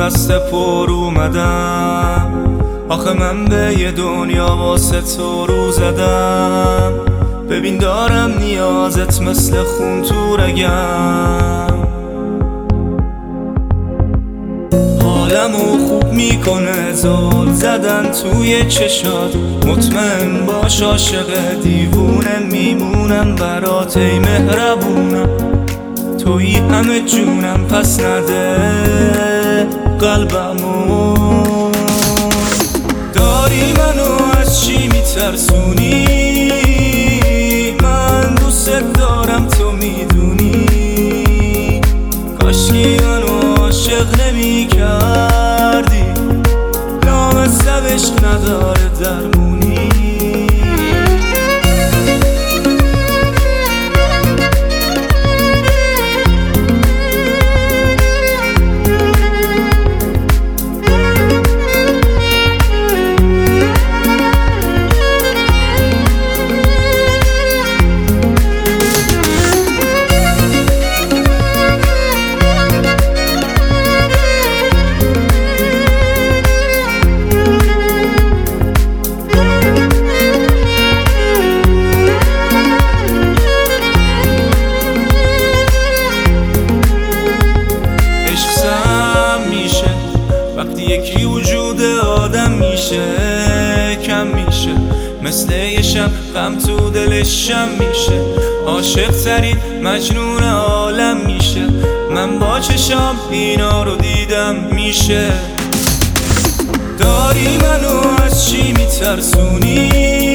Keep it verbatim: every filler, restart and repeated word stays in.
بسته پر اومدم، آخه من به یه دنیا واسه تو رو زدم. ببین دارم نیازت مثل خون تو رگم، حالمو خوب میکنه زل زدن توی چشات. مطمئن باش عاشق دیوونه میمونم برات ای مهربونم. تویی همه جونم پس نده قلبمو. داری منو از چی میترسونی؟ من دوست دارم تو میدونی. کاشکی منو عاشق نمی کردی، لامصب عشق نداره درمونی. یکی وجود آدم میشه کم میشه، مثل یه شب غم تو دلش شم میشه. عاشق ترین مجنون عالم میشه، من با چشام اینا رو دیدم میشه. داری منو از چی میترسونی؟